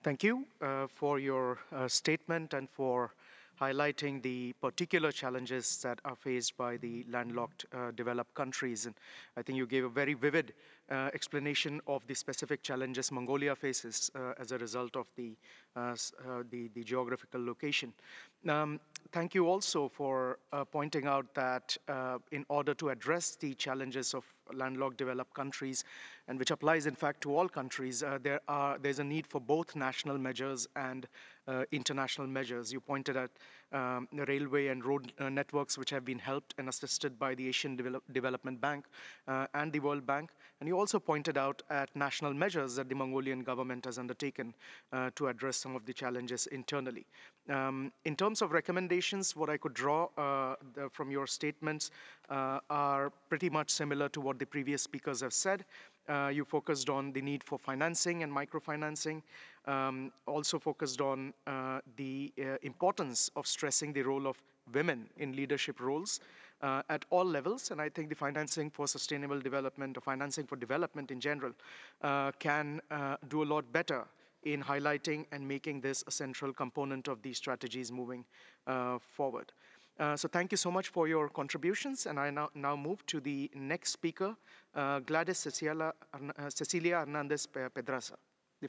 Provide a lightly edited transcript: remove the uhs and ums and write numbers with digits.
Thank you for your statement and for highlighting the particular challenges that are faced by the landlocked developed countries. And I think you gave a very vivid explanation of the specific challenges Mongolia faces as a result of the geographical location. Um, Thank you also for pointing out that in order to address the challenges of landlocked developed countries, and which applies in fact to all countries, there's a need for both national measures and international measures. You pointed at the railway and road networks which have been helped and assisted by the Asian Development Bank and the World Bank. And you also pointed out at national measures that the Mongolian government has undertaken to address some of the challenges internally. In terms of recommendations, what I could draw from your statements are pretty much similar to what the previous speakers have said. You focused on the need for financing and microfinancing, also focused on the importance of stressing the role of women in leadership roles at all levels. And I think the financing for sustainable development or financing for development in general can do a lot better in highlighting and making this a central component of these strategies moving forward. So thank you so much for your contributions, and I now move to the next speaker, Gladys Cecilia Hernandez Pedraza.